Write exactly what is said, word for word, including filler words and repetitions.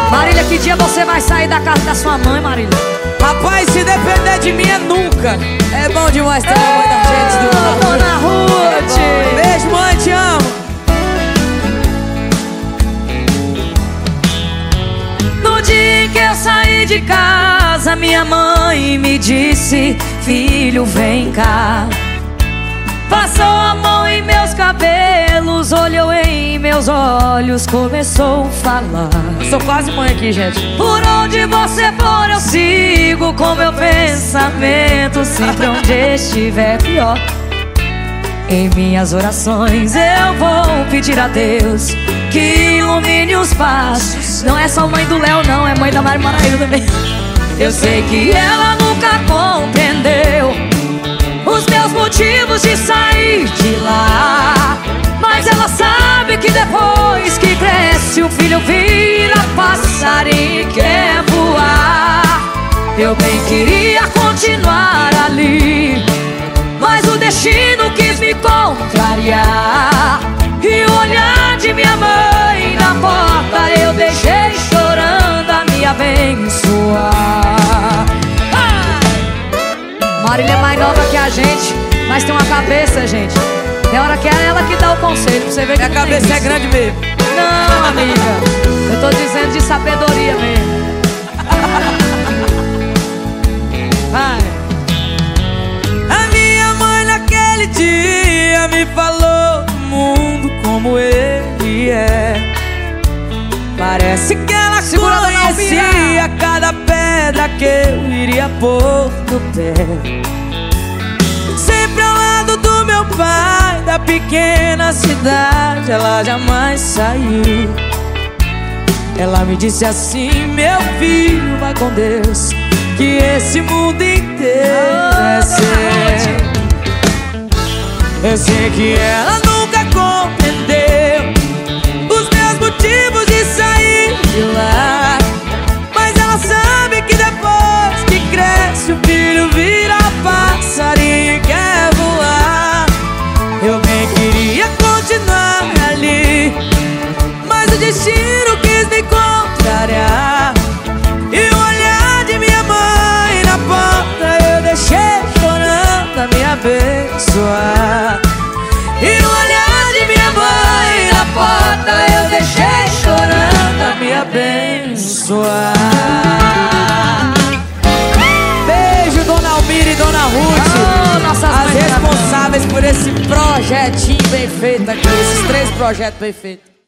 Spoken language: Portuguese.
Marília, que dia você vai sair da casa da sua mãe, Marília? Rapaz, se depender de mim é nunca. É bom demais ter a mãe da gente do lado. Dona Ruth! É beijo, mãe, te amo. No dia em que eu saí de casa, minha mãe me disse: filho, vem cá. Passou a mão em meus cabelos, olhou em meus olhos, começou a falar. Sou quase mãe aqui, gente. Por onde você for eu sigo com meu pensamento, sempre onde estiver pior. Em minhas orações eu vou pedir a Deus que ilumine os passos. Não é só mãe do Léo não, é mãe da Mari Maraíza também. Eu sei que ela nunca compreendeu os meus motivos de sair de lá, mas ela sabe que depois que cresce o filho vira passarinho e quer voar. Eu bem queria continuar ali, mas o destino quis me contrariar. E o olhar de minha mãe na porta eu deixei chorando a me abençoar. Marília é mais nova que a gente, mas tem uma cabeça, gente. Tem hora que é ela que dá o conselho, pra você ver que minha cabeça é grande mesmo. Não, amiga, eu tô dizendo de sabedoria mesmo. Vai. A minha mãe naquele dia me falou do mundo como ele é. Parece que ela Segura conhecia cada pedra que eu iria pôr no pé. Sempre ao ldo do meu pai, da pequena cidade, ela jamais saiu. Ela me disse assim: meu filho, vai com Deus, que esse mundo inteiro é seu. Eu sei que ela nunca compreendeu os meus motivos de sair de lá, mas ela sabe que depois que cresce o filho vira passarinho e quer voar. Eu bem queria continuar ali, mas o destino quis me contrariar. E o olhar de minha mãe na porta eu deixei chorando a me abençoar. E o olhar de minha mãe na porta eu deixei chorando a me abençoar. Beijo, Dona Almira e Dona Ruth, Oh, nossas as mães responsáveis por esse projetinho bem feito aqui, esses três projetos bem feitos.